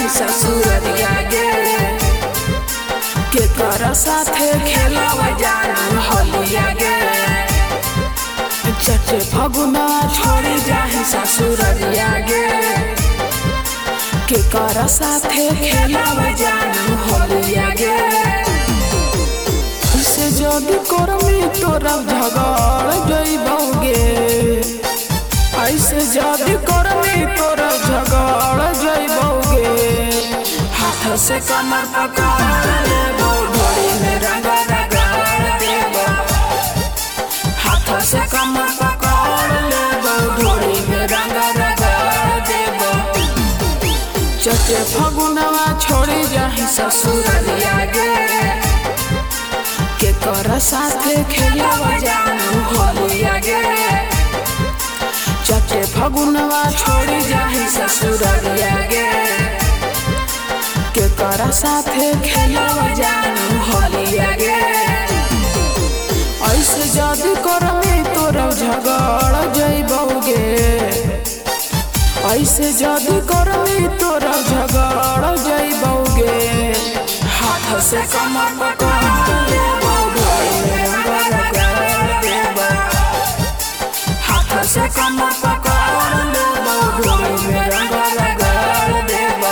जाही ससुररिया गे के कर साथे खेलब जानू होलिया गे चचे फगुना छोड़ी जाही ससुररिया गे के कर साथे खेलब जानू होलिया गे से जदी करमी तोरा झगड़ जइबोगे ऐसे जदी करमी तोरा झगड़ जइबोगे हाथ से कमर पकड़ लेबो घोड़ी में रंग रगड़ देबो हाथ से कमर पकड़ लेबो घोड़ी में रंग रगड़ देबो चचे फगुनवा छोड़ी जाही ससुररिया गे के कर साथे खेलब जानू होलिया गे चचे फगुनवा छोड़ी जाही ससुररिया गे के कर साथे खेलब जानू होलिया गे ऐसे जदी करमी तोरा झगड़ जइबोगे ऐसे जदी करमी तोरा झगड़ जइबोगे हाथ से कमर पकड़ लेबो घोड़ी में रंग रगड़ देबो हाथ से कमर पकड़ लेबो घोड़ी में रंग रगड़ देबो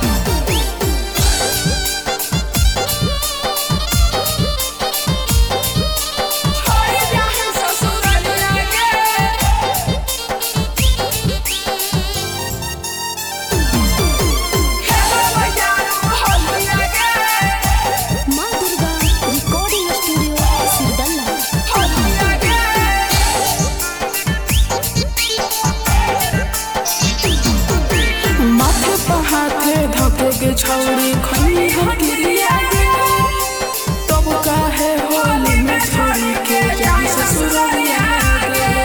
छौड़ी खनी हो गिरिया गे तब काहे होली में छोड़ी के जाई ससुररिया गे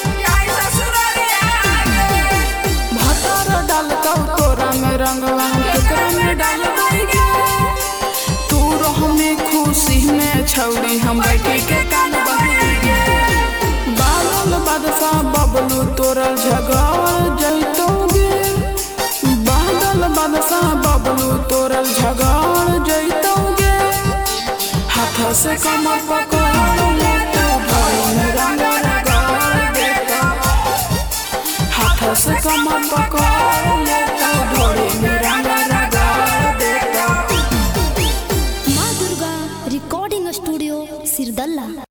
भतर डालतौ तोरा में रंगवा केकरा में डालबै गे तू रह में खुशी में छौड़ी हम बैठी के कान बही गे बादल बादशाह बबलू तोरा झगड़ जइतो गे बादल बादशाह बबलू तोरल झगड़ जइतोगे हाथ से कमर पकड़ लेतो घोड़ी में रंग रगड़ देतो हाथ से कमर पकड़ लेतो घोड़ी में रंग रगड़ देतो माँ दुर्गा रिकॉर्डिंग स्टूडियो सिरदल्ला।